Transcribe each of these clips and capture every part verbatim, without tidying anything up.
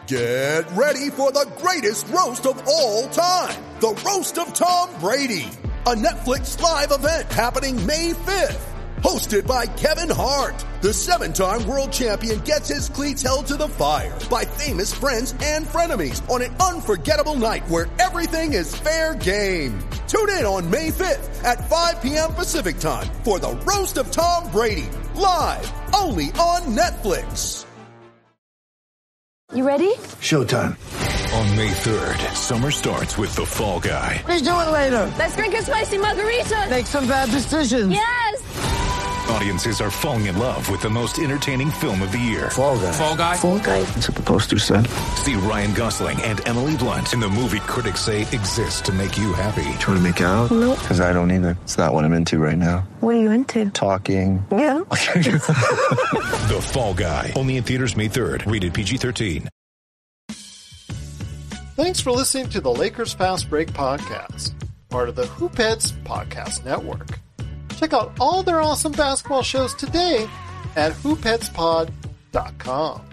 Get ready for the greatest roast of all time, the Roast of Tom Brady, a Netflix live event happening May fifth. Hosted by Kevin Hart, the seven-time world champion gets his cleats held to the fire by famous friends and frenemies on an unforgettable night where everything is fair game. Tune in on May fifth at five p.m. Pacific time for the Roast of Tom Brady, live only on Netflix. You ready? Showtime. On May third, summer starts with The Fall Guy. What are you doing later? Let's drink a spicy margarita. Make some bad decisions. Yes! Audiences are falling in love with the most entertaining film of the year. Fall Guy. Fall Guy? Fall Guy. That's what the poster said. See Ryan Gosling and Emily Blunt in the movie critics say exists to make you happy. Trying to make it out? Nope. Because I don't either. It's not what I'm into right now. What are you into? Talking. Yeah. The Fall Guy. Only in theaters May third. Rated P G thirteen. Thanks for listening to the Lakers Fast Break podcast, part of the Hoopheads Podcast Network. Check out all their awesome basketball shows today at hoopheads pod dot com.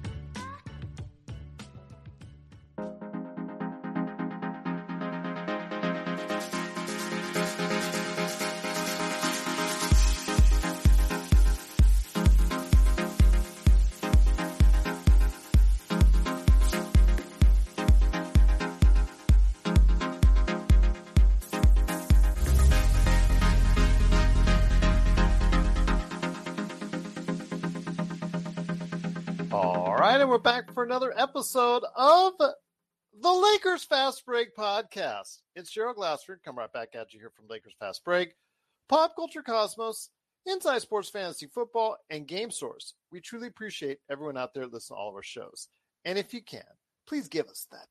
We're back for another episode of the Lakers Fast Break podcast. It's Gerald Glassford. Come right back at you here from Lakers Fast Break, Pop Culture Cosmos, Inside Sports Fantasy Football, and Game Source. We truly appreciate everyone out there listening to all of our shows. And if you can, please give us that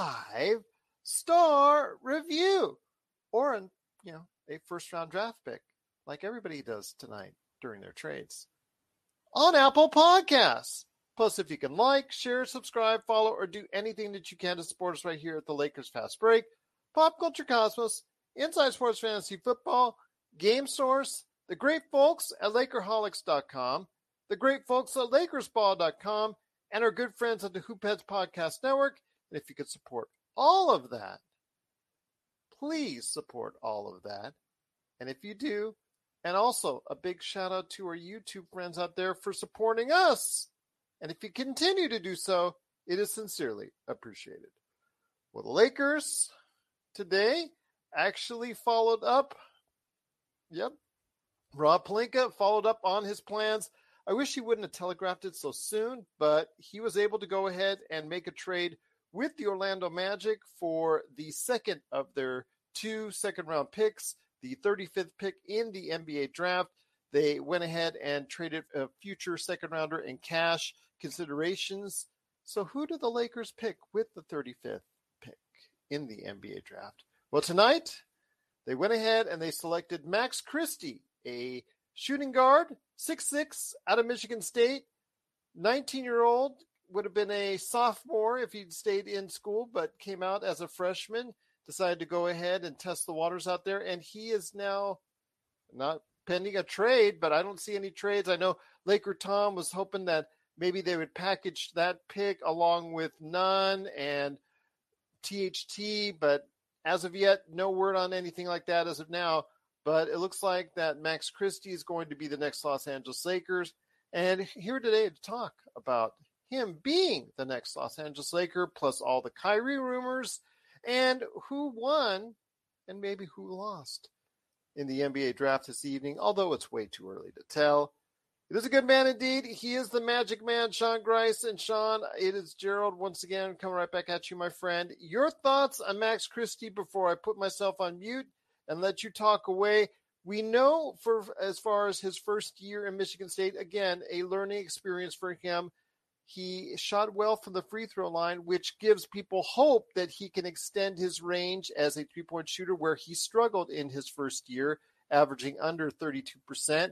five-star review or an, you know, a first-round draft pick like everybody does tonight during their trades on Apple Podcasts. Plus, if you can like, share, subscribe, follow, or do anything that you can to support us right here at the Lakers Fast Break, Pop Culture Cosmos, Inside Sports Fantasy Football, Game Source, the great folks at Lakerholics dot com, the great folks at Lakers Ball dot com, and our good friends at the Hoopheads Podcast Network. And if you could support all of that, please support all of that. And if you do, and also a big shout out to our YouTube friends out there for supporting us. And if you continue to do so, it is sincerely appreciated. Well, the Lakers today actually followed up. Yep. Rob Pelinka followed up on his plans. I wish he wouldn't have telegraphed it so soon, but he was able to go ahead and make a trade with the Orlando Magic for the second of their two second-round picks, the thirty-fifth pick in the N B A draft. They went ahead and traded a future second-rounder in cash considerations. So who do the Lakers pick with the thirty-fifth pick in the N B A draft? Well, tonight, they went ahead and they selected Max Christie, a shooting guard, six foot six, out of Michigan State, nineteen-year-old, would have been a sophomore if he'd stayed in school, but came out as a freshman, decided to go ahead and test the waters out there, and he is now not pending a trade, but I don't see any trades. I know Laker Tom was hoping that maybe they would package that pick along with Nunn and T H T, but as of yet, no word on anything like that as of now. But it looks like that Max Christie is going to be the next Los Angeles Lakers. And here today to talk about him being the next Los Angeles Laker, plus all the Kyrie rumors and who won and maybe who lost in the N B A draft this evening, although it's way too early to tell. It is a good man indeed. He is the Magic Man, Sean Grice. And Sean, it is Gerald once again coming right back at you, my friend. Your thoughts on Max Christie before I put myself on mute and let you talk away. We know for as far as his first year in Michigan State, again, a learning experience for him. He shot well from the free throw line, which gives people hope that he can extend his range as a three-point shooter where he struggled in his first year, averaging under thirty-two percent.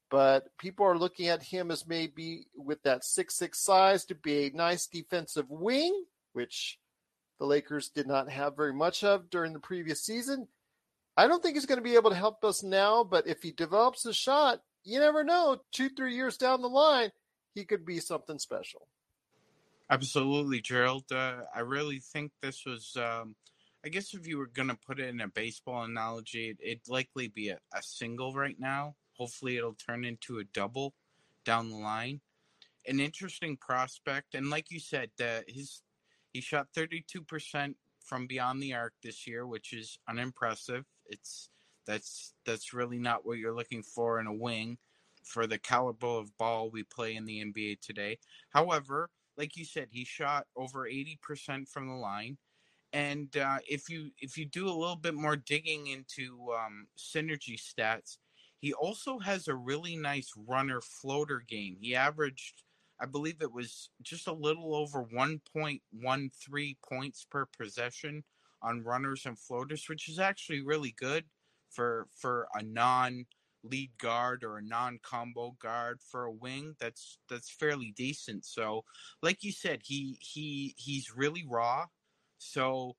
But people are looking at him as maybe with that six foot six size to be a nice defensive wing, which the Lakers did not have very much of during the previous season. I don't think he's going to be able to help us now, but if he develops a shot, you never know. Two, three years down the line, he could be something special. Absolutely, Gerald. Uh, I really think this was, um, I guess if you were going to put it in a baseball analogy, it, it'd likely be a, a single right now. Hopefully it'll turn into a double down the line. An interesting prospect. And like you said, uh, his he shot thirty-two percent from beyond the arc this year, which is unimpressive. It's that's that's really not what you're looking for in a wing for the caliber of ball we play in the N B A today. However, like you said, he shot over eighty percent from the line. And uh, if you if you do a little bit more digging into um, synergy stats, he also has a really nice runner floater game. He averaged, I believe it was just a little over one point one three points per possession on runners and floaters, which is actually really good for for a non-lead guard or a non-combo guard for a wing. That's that's fairly decent. So, like you said, he he he's really raw. So,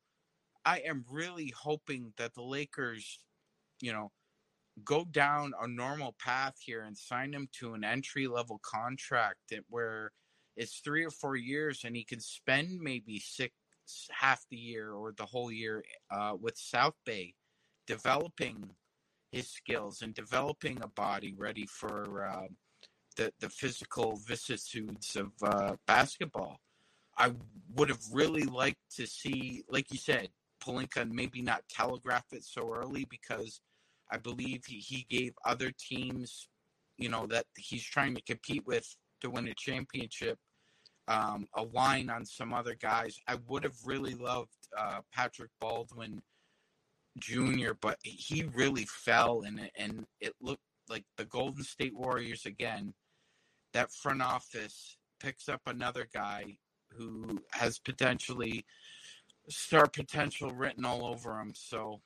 I am really hoping that the Lakers, you know, go down a normal path here and sign him to an entry-level contract where it's three or four years and he can spend maybe six, half the year or the whole year uh, with South Bay, developing his skills and developing a body ready for uh, the, the physical vicissitudes of uh, basketball. I would have really liked to see, like you said, Pelinka maybe not telegraph it so early because I believe he, he gave other teams, you know, that he's trying to compete with to win a championship, um, a line on some other guys. I would have really loved uh, Patrick Baldwin Junior, but he really fell, and it, and it looked like the Golden State Warriors again. That front office picks up another guy who has potentially star potential written all over him. So.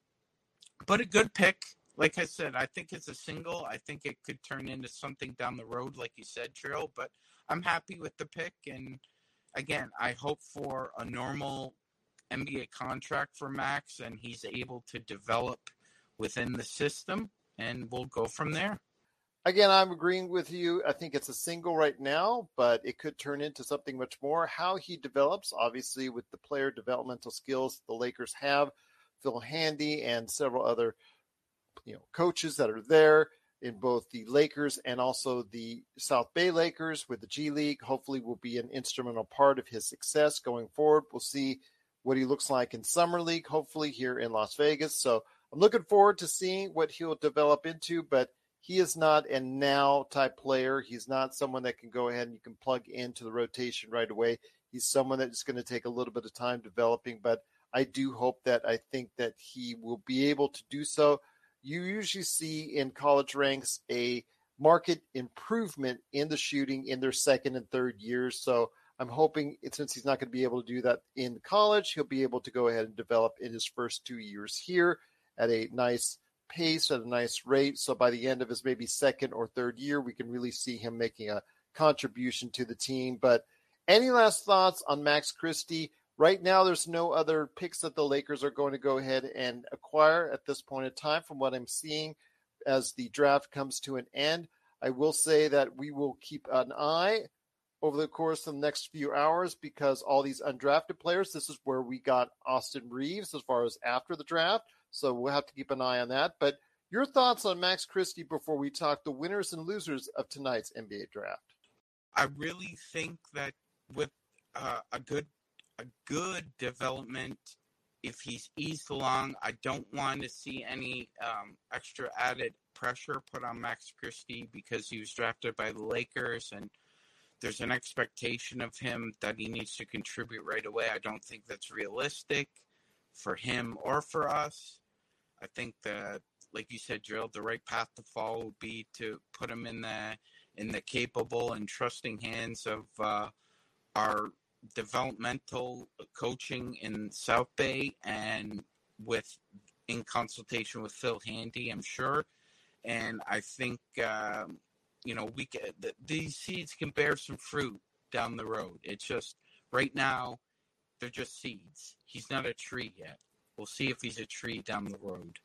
But a good pick. Like I said, I think it's a single. I think it could turn into something down the road, like you said, Trill. But I'm happy with the pick. And again, I hope for a normal N B A contract for Max, and he's able to develop within the system, and we'll go from there. Again, I'm agreeing with you. I think it's a single right now, but it could turn into something much more. How he develops, obviously, with the player developmental skills the Lakers have, Phil Handy and several other, you know, coaches that are there in both the Lakers and also the South Bay Lakers with the G League, hopefully will be an instrumental part of his success going forward. We'll see what he looks like in Summer League, hopefully here in Las Vegas. So I'm looking forward to seeing what he'll develop into, but he is not a now type player. He's not someone that can go ahead and you can plug into the rotation right away. He's someone that's going to take a little bit of time developing, but I do hope that I think that he will be able to do so. You usually see in college ranks a market improvement in the shooting in their second and third years. So I'm hoping, since he's not going to be able to do that in college, he'll be able to go ahead and develop in his first two years here at a nice pace, at a nice rate. So by the end of his maybe second or third year, we can really see him making a contribution to the team. But any last thoughts on Max Christie? Right now, there's no other picks that the Lakers are going to go ahead and acquire at this point in time from what I'm seeing as the draft comes to an end. I will say that we will keep an eye over the course of the next few hours because all these undrafted players, this is where we got Austin Reeves as far as after the draft. So we'll have to keep an eye on that. But your thoughts on Max Christie before we talk the winners and losers of tonight's N B A draft? I really think that with uh, a good a good development, if he's eased along, I don't want to see any um, extra added pressure put on Max Christie because he was drafted by the Lakers and there's an expectation of him that he needs to contribute right away. I don't think that's realistic for him or for us. I think that, like you said, Gerald, the right path to follow would be to put him in the in the capable and trusting hands of uh, our developmental coaching in South Bay and with in consultation with Phil Handy, I'm sure. And I think, um, you know, we can, these seeds can bear some fruit down the road. It's just right now they're just seeds. He's not a tree yet. We'll see if he's a tree down the road.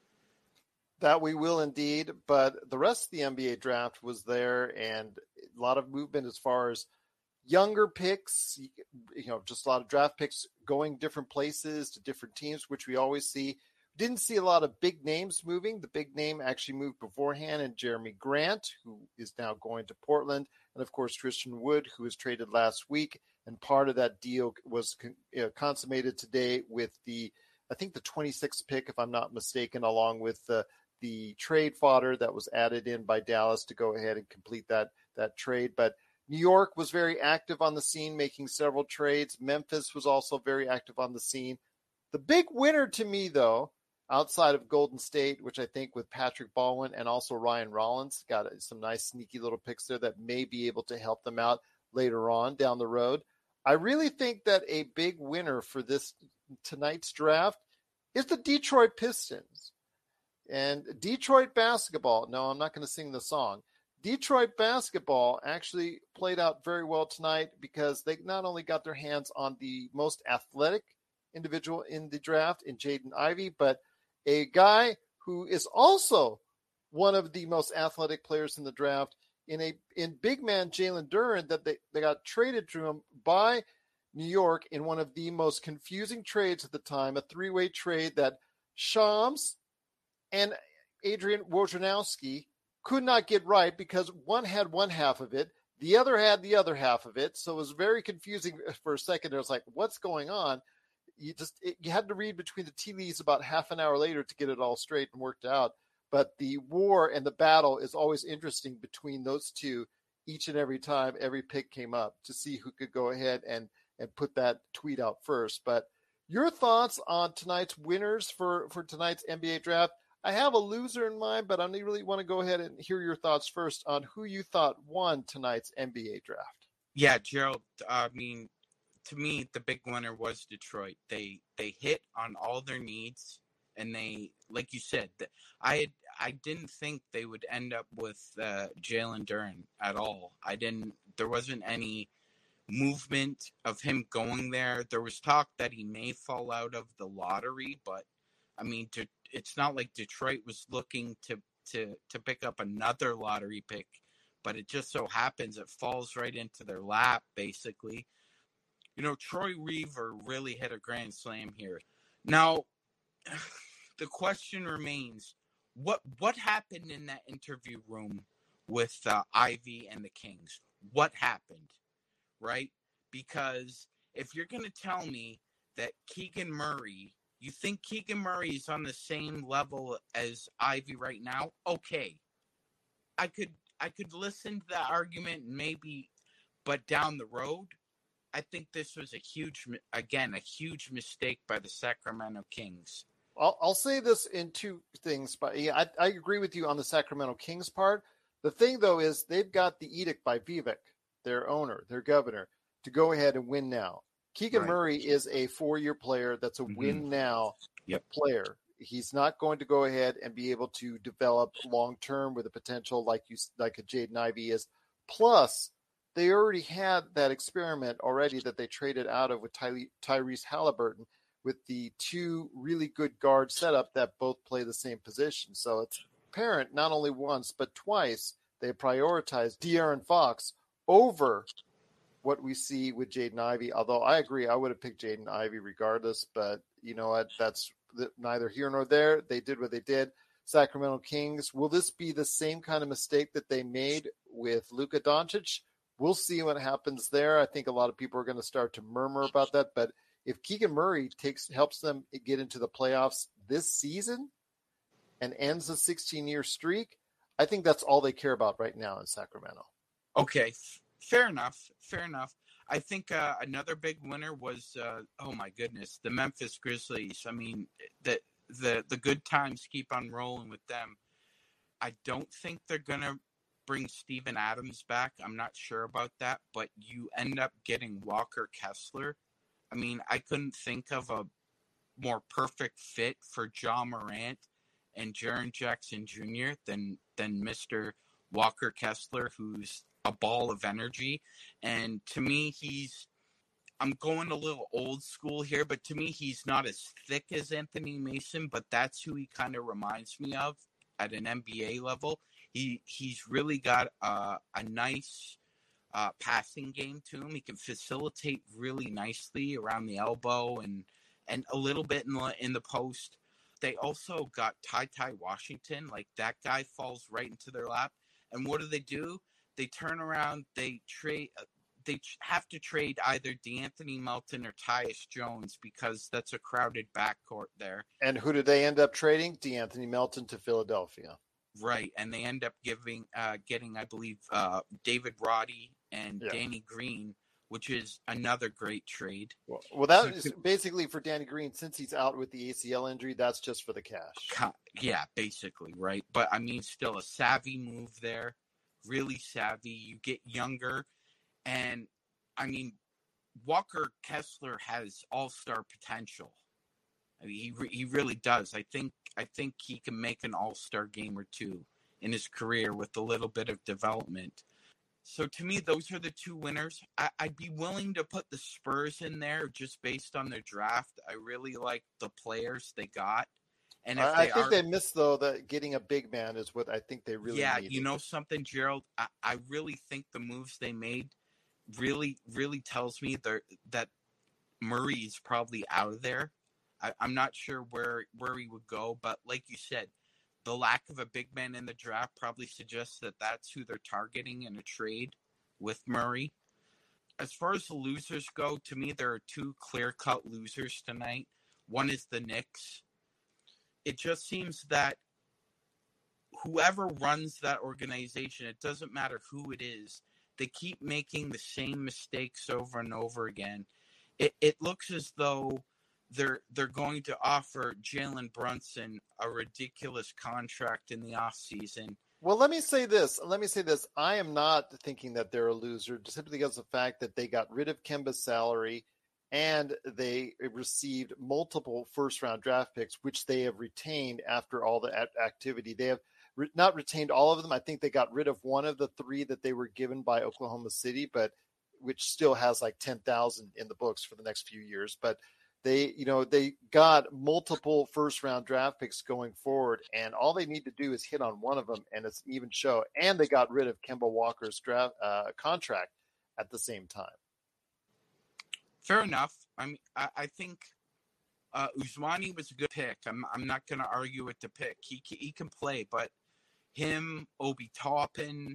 That we will indeed, but the rest of the N B A draft was there and a lot of movement as far as younger picks, you know, just a lot of draft picks going different places to different teams, which we always see. Didn't see a lot of big names moving. The big name actually moved beforehand, and Jeremy Grant, who is now going to Portland, and of course Christian Wood, who was traded last week. And part of that deal was you know, consummated today with the, I think the twenty-sixth pick, if I'm not mistaken, along with the the trade fodder that was added in by Dallas to go ahead and complete that that trade. But New York was very active on the scene, making several trades. Memphis was also very active on the scene. The big winner to me, though, outside of Golden State, which I think with Patrick Baldwin and also Ryan Rollins, got some nice sneaky little picks there that may be able to help them out later on down the road. I really think that a big winner for this tonight's draft is the Detroit Pistons. And Detroit basketball, no, I'm not going to sing the song. Detroit basketball actually played out very well tonight because they not only got their hands on the most athletic individual in the draft in Jaden Ivey, but a guy who is also one of the most athletic players in the draft in a in big man Jalen Duren that they, they got traded to him by New York in one of the most confusing trades at the time, a three-way trade that Shams and Adrian Wojnarowski could not get right because one had one half of it, the other had the other half of it. So it was very confusing for a second. It was like, what's going on? You just it, you had to read between the tea leaves about half an hour later to get it all straight and worked out. But the war and the battle is always interesting between those two each and every time every pick came up to see who could go ahead and, and put that tweet out first. But your thoughts on tonight's winners for, for tonight's N B A draft? I have a loser in mind, but I really want to go ahead and hear your thoughts first on who you thought won tonight's N B A draft. Yeah, Gerald, I mean, to me, the big winner was Detroit. They they hit on all their needs, and they, like you said, I had, I didn't think they would end up with uh, Jalen Duren at all. I didn't. There wasn't any movement of him going there. There was talk that he may fall out of the lottery, but I mean, to, it's not like Detroit was looking to, to, to pick up another lottery pick, but it just so happens it falls right into their lap, basically. You know, Troy Weaver really hit a grand slam here. Now, the question remains, what what happened in that interview room with uh, Ivy and the Kings? What happened, right? Because if you're going to tell me that Keegan Murray, you think Keegan Murray is on the same level as Ivy right now, okay. I could I could listen to that argument maybe, but down the road, I think this was a huge, again, a huge mistake by the Sacramento Kings. I'll, I'll say this in two things, but yeah, I, I agree with you on the Sacramento Kings part. The thing, though, is they've got the edict by Vivek, their owner, their governor, to go ahead and win now. Keegan right. Murray is a four-year player that's a mm-hmm. win now yep. player. He's not going to go ahead and be able to develop long-term with a potential like you like a Jaden Ivey is. Plus, they already had that experiment already that they traded out of with Ty- Tyrese Halliburton with the two really good guard setup that both play the same position. So it's apparent not only once but twice they prioritized De'Aaron Fox over what we see with Jaden Ivey. Although I agree, I would have picked Jaden Ivey regardless, but you know what? That's neither here nor there. They did what they did. Sacramento Kings, will this be the same kind of mistake that they made with Luka Doncic? We'll see what happens there. I think a lot of people are going to start to murmur about that, but if Keegan Murray takes helps them get into the playoffs this season and ends a sixteen-year streak, I think that's all they care about right now in Sacramento. Okay, fair enough. Fair enough. I think uh, another big winner was, uh, oh my goodness, the Memphis Grizzlies. I mean, the the the good times keep on rolling with them. I don't think they're gonna bring Steven Adams back. I'm not sure about that, but you end up getting Walker Kessler. I mean, I couldn't think of a more perfect fit for Ja Morant and Jaren Jackson Junior than than Mister Walker Kessler, who's a ball of energy. And to me, he's, I'm going a little old school here, but to me, he's not as thick as Anthony Mason, but that's who he kind of reminds me of at an N B A level. He He's really got a, a nice uh, passing game to him. He can facilitate really nicely around the elbow and and a little bit in the in the post. They also got Ty Ty Washington. Like, that guy falls right into their lap. And what do they do? They turn around. They trade. They have to trade either DeAnthony Melton or Tyus Jones because that's a crowded backcourt there. And who did they end up trading? DeAnthony Melton to Philadelphia. Right, and they end up giving, uh, getting, I believe, uh, David Roddy and Yeah. Danny Green, which is another great trade. Well, well that So is to- basically for Danny Green, since he's out with the A C L injury, that's just for the cash. Ca- Yeah, basically, right? But, I mean, still a savvy move there. Really savvy. You get younger. And, I mean, Walker Kessler has all-star potential. I mean, he re- he really does. I think I think he can make an all-star game or two in his career with a little bit of development. So to me, those are the two winners. I, I'd be willing to put the Spurs in there just based on their draft. I really like the players they got. And if I, I they think are, they missed, though, that getting a big man is what I think they really yeah, needed. you know something, Gerald? I, I really think the moves they made really, really tells me that Murray is probably out of there. I, I'm not sure where, where he would go, but like you said, the lack of a big man in the draft probably suggests that that's who they're targeting in a trade with Murray. As far as the losers go, to me, there are two clear-cut losers tonight. One is the Knicks. It just seems that whoever runs that organization, it doesn't matter who it is, they keep making the same mistakes over and over again. It, it looks as though they're they're going to offer Jalen Brunson a ridiculous contract in the offseason. Well, let me say this. Let me say this. I am not thinking that they're a loser simply because of the fact that they got rid of Kemba's salary and they received multiple first-round draft picks, which they have retained after all the activity. They have re- not retained all of them. I think they got rid of one of the three that they were given by Oklahoma City, but which still has like ten thousand in the books for the next few years. But they, you know, they got multiple first-round draft picks going forward, and all they need to do is hit on one of them, and it's an even show. And they got rid of Kemba Walker's draft uh, contract at the same time. Fair enough. I mean, I, I think uh, Usmani was a good pick. I'm I'm not going to argue with the pick. He he can play, but him, Obi Toppin,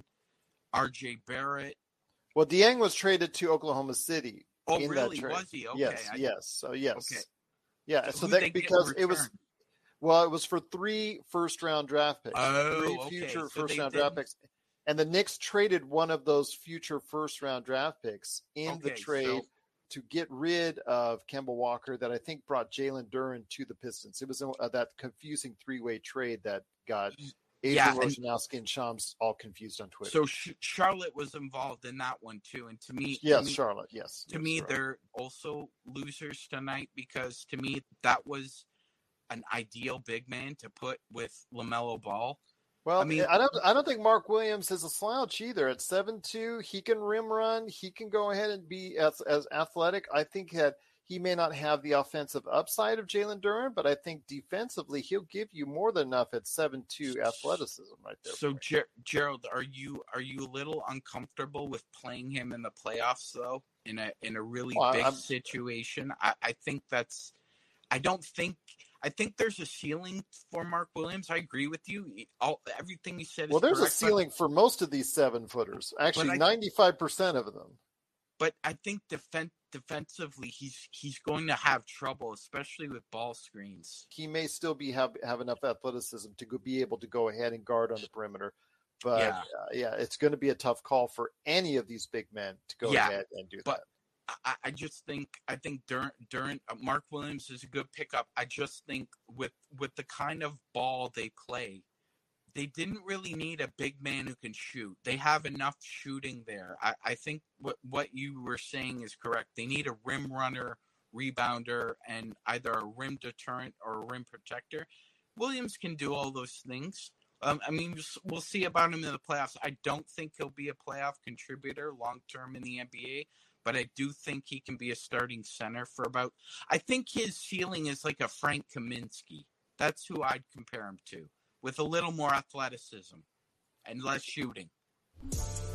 R J Barrett. Well, Dieng was traded to Oklahoma City. Oh, in really? That trade. Was he? Okay. Yes, I, yes. So yes, okay. Yeah. So So who'd that they get in because it was return? well, it was for three first-round draft picks, Oh, three okay. future So they first-round draft didn't- picks, and the Knicks traded one of those future first-round draft picks in the Okay, trade so- to get rid of Kemba Walker. That I think brought Jalen Duren to the Pistons. It was uh, that confusing three-way trade that got Adrian Yeah, and- Wojnarowski and Shams all confused on Twitter. So Sh- Charlotte was involved in that one too, and to me, yes, to me, Charlotte. Yes, to yes, me, Charlotte. they're also losers tonight because to me that was an ideal big man to put with LaMelo Ball. Well, I mean- I don't. I don't think Mark Williams is a slouch either. At seven two, he can rim run. He can go ahead and be as, as athletic. I think that he may not have the offensive upside of Jalen Duren, but I think defensively he'll give you more than enough at seven two athleticism right there. So Ger- Gerald, are you are you a little uncomfortable with playing him in the playoffs though? In a in a really Well, big I'm- situation, I, I think that's. I don't think. I think there's a ceiling for Mark Williams. I agree with you. All everything you said. Well, is there's a correct, but- ceiling for most of these seven footers. Actually, I- ninety-five percent of them. But I think defen- defensively, he's he's going to have trouble, especially with ball screens. He may still be have have enough athleticism to go, be able to go ahead and guard on the perimeter. But Yeah. uh, yeah, it's going to be a tough call for any of these big men to go Yeah, ahead and do but- that. I, I just think I think Durant, Durant uh, Mark Williams is a good pickup. I just think with with the kind of ball they play, they didn't really need a big man who can shoot. They have enough shooting there. I, I think what what you were saying is correct. They need a rim runner, rebounder, and either a rim deterrent or a rim protector. Williams can do all those things. Um, I mean, we'll see about him in the playoffs. I don't think he'll be a playoff contributor long term in the N B A. But I do think he can be a starting center for about – I think his ceiling is like a Frank Kaminsky. That's who I'd compare him to, with a little more athleticism and less shooting.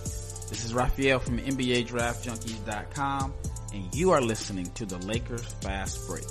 This is Raphael from N B A Draft Junkies dot com, and you are listening to the Lakers Fast Break.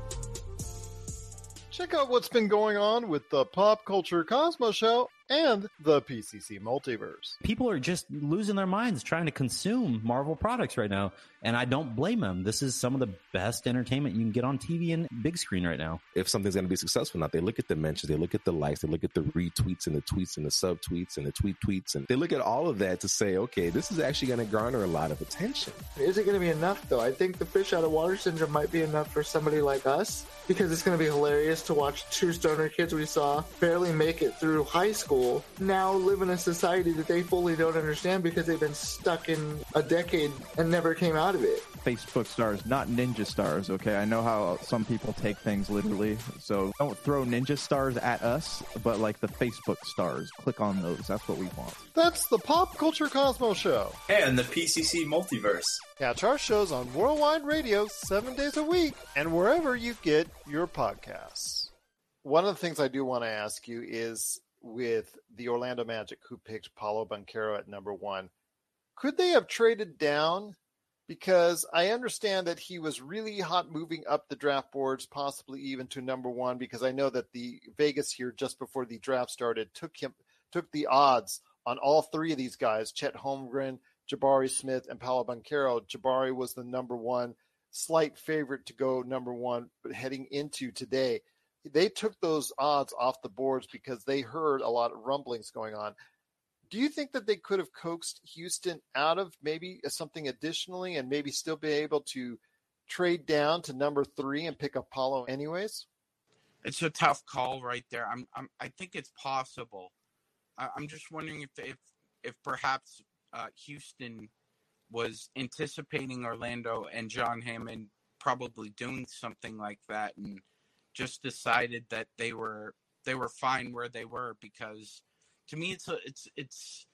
Check out what's been going on with the Pop Culture Cosmos Show and the P C C Multiverse. People are just losing their minds trying to consume Marvel products right now, and I don't blame them. This is some of the best entertainment you can get on T V and big screen right now. If something's going to be successful or not, they look at the mentions, they look at the likes, they look at the retweets and the tweets and the subtweets and the tweet tweets, and they look at all of that to say, okay, this is actually going to garner a lot of attention. Is it going to be enough, though? I think the fish out of water syndrome might be enough for somebody like us, because it's going to be hilarious to watch two stoner kids we saw barely make it through high school now live in a society that they fully don't understand because they've been stuck in a decade and never came out of it. Facebook stars, not ninja stars, okay? I know how some people take things literally, so don't throw ninja stars at us, but like the Facebook stars. Click on those. That's what we want. That's the Pop Culture Cosmos Show. And the P C C Multiverse. Catch our shows on Worldwide Radio seven days a week and wherever you get your podcasts. One of the things I do want to ask you is with the Orlando Magic, who picked Paolo Banchero at number one, could they have traded down? Because I understand that he was really hot moving up the draft boards, possibly even to number one, because I know that the Vegas here just before the draft started took him took the odds on all three of these guys, Chet Holmgren, Jabari Smith, and Paolo Banchero. Jabari was the number one, slight favorite to go number one, but heading into today. They took those odds off the boards because they heard a lot of rumblings going on. Do you think that they could have coaxed Houston out of maybe something additionally and maybe still be able to trade down to number three and pick up Paolo anyways? It's a tough call right there. I'm, I'm I think it's possible. I, I'm just wondering if if if perhaps uh, Houston was anticipating Orlando and John Hammond probably doing something like that and just decided that they were they were fine where they were, because to me it's a, it's it's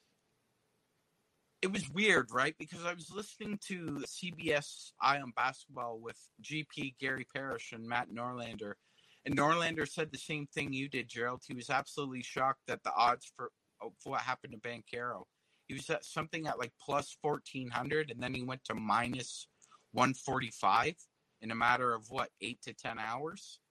it was weird, right? Because I was listening to C B S Eye on Basketball with G P, Gary Parrish, and Matt Norlander, and Norlander said the same thing you did, Gerald. He was absolutely shocked that the odds for, for what happened to Banchero. He was at something at like plus fourteen hundred, and then he went to minus one forty-five in a matter of, what, eight to ten hours?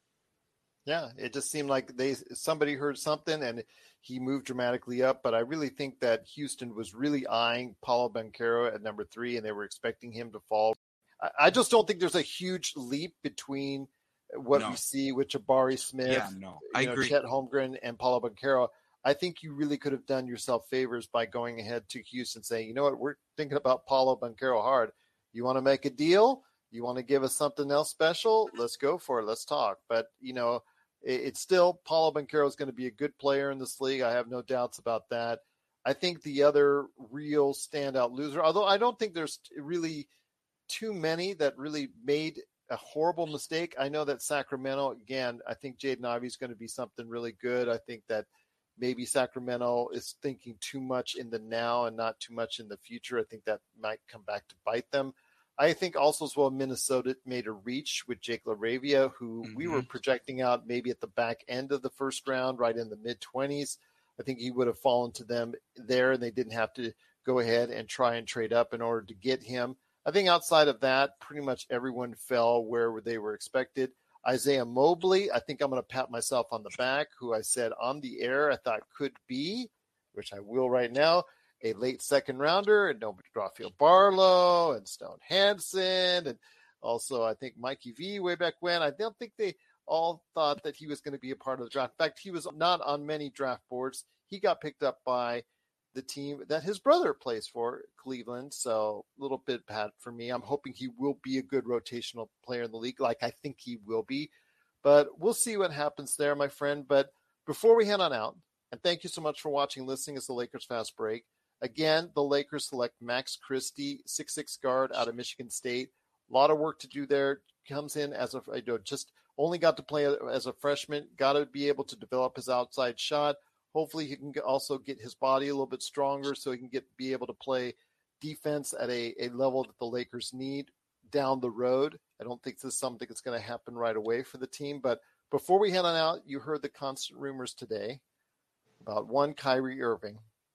Yeah, it just seemed like they somebody heard something and he moved dramatically up. But I really think that Houston was really eyeing Paolo Banchero at number three, and they were expecting him to fall. I, I just don't think there's a huge leap between what no. we see with Jabari Smith, yeah, no, I you know, agree. Chet Holmgren, and Paolo Banchero. I think you really could have done yourself favors by going ahead to Houston saying, you know what, we're thinking about Paolo Banchero hard. You want to make a deal? You want to give us something else special? Let's go for it. Let's talk. But, you know, it, it's still Paolo Banchero is going to be a good player in this league. I have no doubts about that. I think the other real standout loser, although I don't think there's really too many that really made a horrible mistake. I know that Sacramento, again, I think Jaden Ivey is going to be something really good. I think that maybe Sacramento is thinking too much in the now and not too much in the future. I think that might come back to bite them. I think also as well Minnesota made a reach with Jake LaRavia, who mm-hmm. we were projecting out maybe at the back end of the first round, right in the mid-twenties. I think he would have fallen to them there, and they didn't have to go ahead and try and trade up in order to get him. I think outside of that, pretty much everyone fell where they were expected. Isaiah Mobley, I think I'm going to pat myself on the back, who I said on the air I thought could be, which I will right now, a late second rounder, and nobody Rafael Barlow and Stone Hansen, and also I think Mikey V way back when. I don't think they all thought that he was going to be a part of the draft. In fact, he was not on many draft boards. He got picked up by the team that his brother plays for, Cleveland. So a little bit bad for me. I'm hoping he will be a good rotational player in the league, like I think he will be. But we'll see what happens there, my friend. But before we head on out, and thank you so much for watching and listening as the Lakers Fast Break. Again, the Lakers select Max Christie, six foot six guard out of Michigan State. A lot of work to do there. Comes in as a, you know, just only got to play as a freshman. Got to be able to develop his outside shot. Hopefully he can also get his body a little bit stronger so he can get be able to play defense at a, a level that the Lakers need down the road. I don't think this is something that's going to happen right away for the team. But before we head on out, you heard the constant rumors today about one Kyrie Irving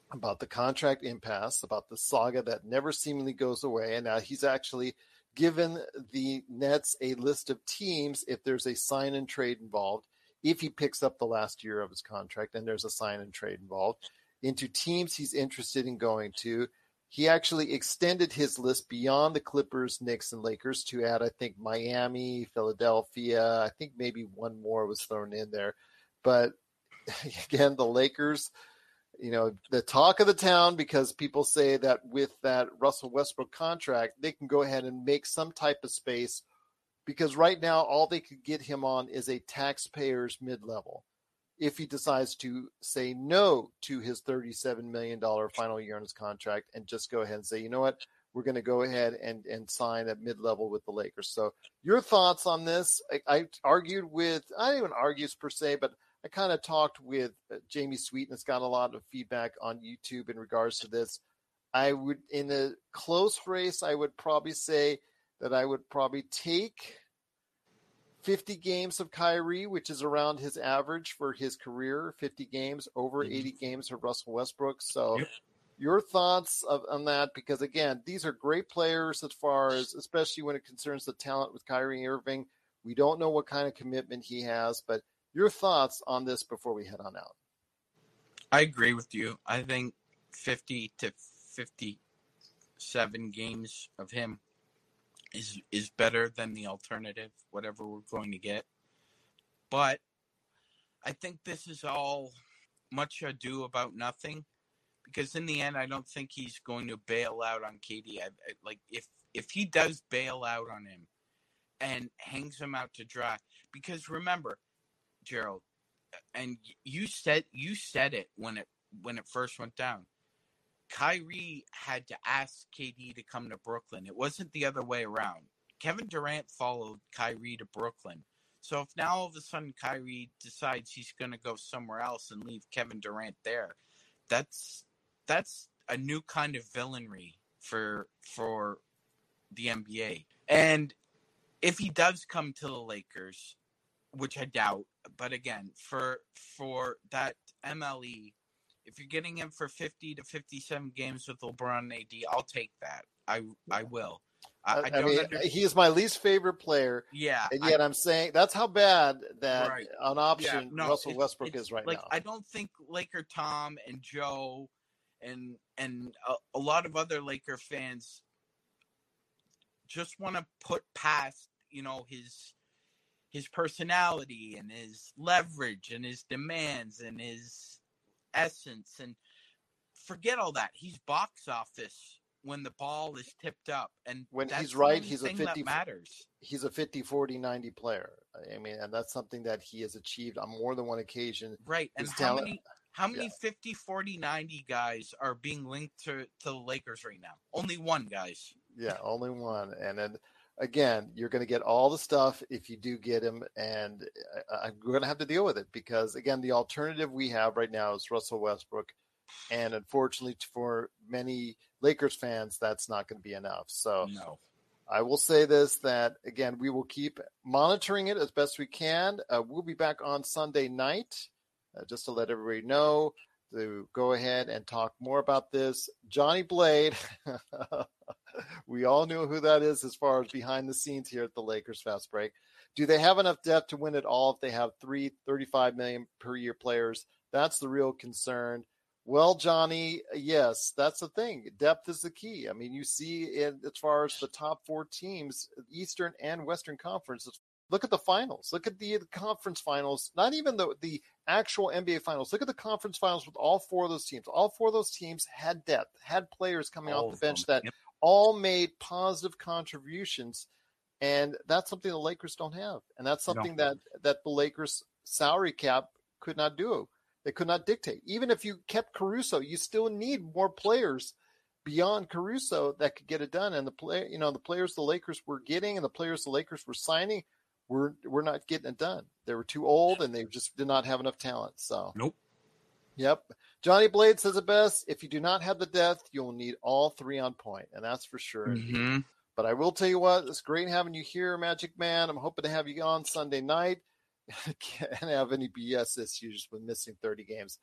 about the contract impasse, about the saga that never seemingly goes away. And now he's actually given the Nets a list of teams if there's a sign and trade involved, if he picks up the last year of his contract and there's a sign and trade involved, into teams he's interested in going to. He actually extended his list beyond the Clippers, Knicks, and Lakers to add, I think, Miami, Philadelphia. I think maybe one more was thrown in there. But again, the Lakers, you know, the talk of the town, because people say that with that Russell Westbrook contract, they can go ahead and make some type of space, because right now all they could get him on is a taxpayer's mid-level. If he decides to say no to his thirty-seven million dollars final year on his contract and just go ahead and say, you know what, we're going to go ahead and, and sign at mid-level with the Lakers. So your thoughts on this? I, I argued with, I didn't even argue per se, but I kind of talked with uh, Jamie Sweet, and it's got a lot of feedback on YouTube in regards to this. I would, in a close race, I would probably say that I would probably take fifty games of Kyrie, which is around his average for his career, fifty games, over eighty games for Russell Westbrook. So yep. Your thoughts of, on that, because again, these are great players as far as, especially when it concerns the talent with Kyrie Irving. We don't know what kind of commitment he has, but your thoughts on this before we head on out. I agree with you. I think fifty to fifty-seven games of him is is better than the alternative, whatever we're going to get. But I think this is all much ado about nothing, because in the end, I don't think he's going to bail out on K D. I, I, like if if he does bail out on him and hangs him out to dry, because remember, Gerald, and you said you said it when it when it first went down. Kyrie had to ask K D to come to Brooklyn. It wasn't the other way around. Kevin Durant followed Kyrie to Brooklyn. So if now all of a sudden Kyrie decides he's going to go somewhere else and leave Kevin Durant there, that's that's a new kind of villainy for for the N B A. And if he does come to the Lakers, which I doubt, but again, for for that M L E, if you're getting him for fifty to fifty-seven games with LeBron and A D, I'll take that. I I will. I, I, I don't mean, understand. he is my least favorite player. Yeah. And yet I, I'm saying that's how bad that right. an option yeah, no, Russell it's, Westbrook it's is right like, now. I don't think Laker Tom and Joe and and a, a lot of other Laker fans just want to put past, you know, his his personality and his leverage and his demands and his essence, and forget all that. He's box office when the ball is tipped up, and when that's he's right, the he's a thing fifty that matters. He's a fifty, forty, ninety player. I mean, and that's something that he has achieved on more than one occasion. Right. And His how talent- many how many yeah. fifty, forty, ninety guys are being linked to, to the Lakers right now? Only one, guys. Yeah, only one. And then again, you're going to get all the stuff if you do get him, and I, I'm going to have to deal with it, because again, the alternative we have right now is Russell Westbrook, and unfortunately for many Lakers fans, that's not going to be enough. So no. I will say this, that again, we will keep monitoring it as best we can. Uh, we'll be back on Sunday night, uh, just to let everybody know, to go ahead and talk more about this. Johnny Blade, we all know who that is as far as behind the scenes here at the Lakers Fast Break. Do they have enough depth to win it all if they have three thirty-five million per year players? That's the real concern. Well, Johnny, yes, that's the thing. Depth is the key. I mean, you see it as far as the top four teams, Eastern and Western Conference. Look at the finals. Look at the, the conference finals, not even the, the actual N B A finals. Look at the conference finals with all four of those teams. All four of those teams had depth, had players coming all off the bench them. that Yep. all made positive contributions. And that's something the Lakers don't have. And that's something that, that the Lakers salary cap could not do. They could not dictate. Even if you kept Caruso, you still need more players beyond Caruso that could get it done. And the play, you know, the players the Lakers were getting and the players the Lakers were signing were were not getting it done. They were too old and they just did not have enough talent. So nope. Yep. Johnny Blade says it best. If you do not have the depth, you'll need all three on point, and that's for sure. Mm-hmm. But I will tell you what, it's great having you here, Magic Man. I'm hoping to have you on Sunday night. I can't have any B S issues with missing thirty games.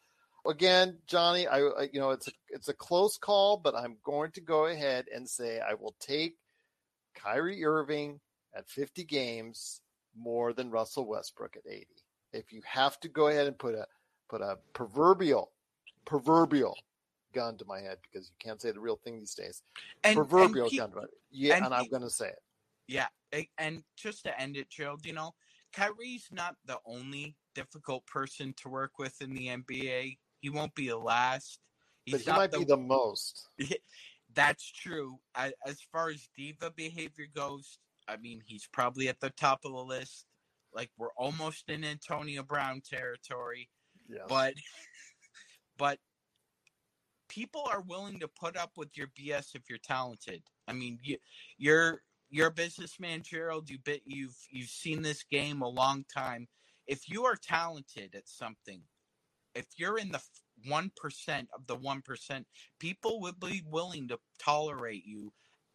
again, Johnny, I, I you know it's a, it's a close call, but I'm going to go ahead and say I will take Kyrie Irving at fifty games more than Russell Westbrook at eighty. If you have to go ahead and put a put a proverbial proverbial gun to my head, because you can't say the real thing these days. And, proverbial and he, gun to my head. Yeah, and, and I'm he, going to say it. Yeah, and just to end it, Gerald, you know, Kyrie's not the only difficult person to work with in the N B A. He won't be the last. He's but he not might the, be the most. That's true. As far as diva behavior goes, I mean, he's probably at the top of the list. Like, we're almost in Antonio Brown territory. Yes. But, but people are willing to put up with your B S if you're talented. I mean, you, you're you're a businessman, Gerald. You bit you've you've seen this game a long time. If you are talented at something, if you're in the one percent of the one percent, people would be willing to tolerate you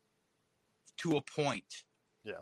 to a point. Yeah.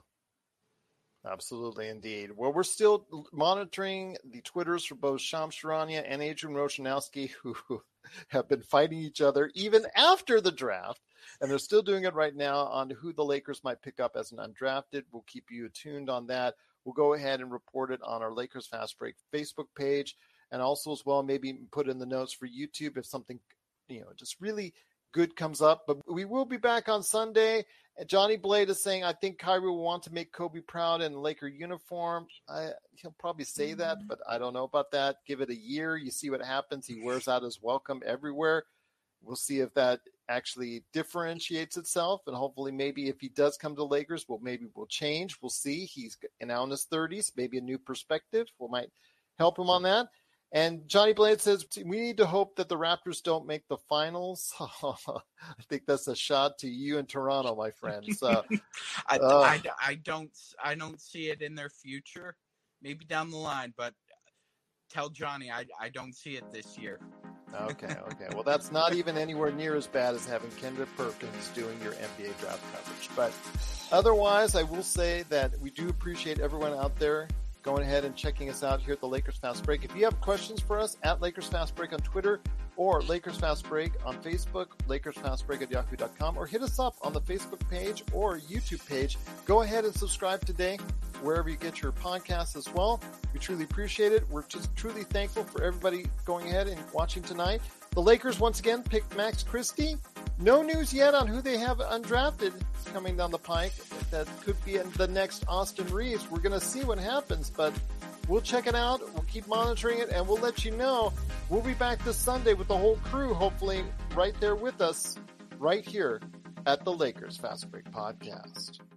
Absolutely, indeed. Well, we're still monitoring the Twitters for both Shams Charania and Adrian Wojnarowski, who have been fighting each other even after the draft, and they're still doing it right now on who the Lakers might pick up as an undrafted. We'll keep you attuned on that. We'll go ahead and report it on our Lakers Fast Break Facebook page, and also as well maybe put in the notes for YouTube if something, you know, just really good comes up. But we will be back on Sunday. And Johnny Blade is saying, I think Kyrie will want to make Kobe proud in a Laker uniform. I, he'll probably say that, but I don't know about that. Give it a year. You see what happens. He wears out his welcome everywhere. We'll see if that actually differentiates itself. And hopefully maybe if he does come to Lakers, well, maybe we'll change. We'll see. He's now in his thirties, maybe a new perspective. We might help him on that. And Johnny Blade says, we need to hope that the Raptors don't make the finals. I think that's a shot to you in Toronto, my friend. So, I, uh, I, I, don't, I don't see it in their future. Maybe down the line, but tell Johnny I, I don't see it this year. Okay, okay. Well, that's not even anywhere near as bad as having Kendrick Perkins doing your N B A draft coverage. But otherwise, I will say that we do appreciate everyone out there going ahead and checking us out here at the Lakers Fast Break. If you have questions for us, at Lakers Fast Break on Twitter or Lakers Fast Break on Facebook, Lakers Fast Break at yahoo dot com, or hit us up on the Facebook page or YouTube page. Go ahead and subscribe today wherever you get your podcasts as well. We truly appreciate it. We're just truly thankful for everybody going ahead and watching tonight. The Lakers once again picked Max Christie. No news yet on who they have undrafted coming down the pike. That could be the next Austin Reeves. We're going to see what happens, but we'll check it out. We'll keep monitoring it, and we'll let you know. We'll be back this Sunday with the whole crew, hopefully right there with us, right here at the Lakers Fast Break Podcast.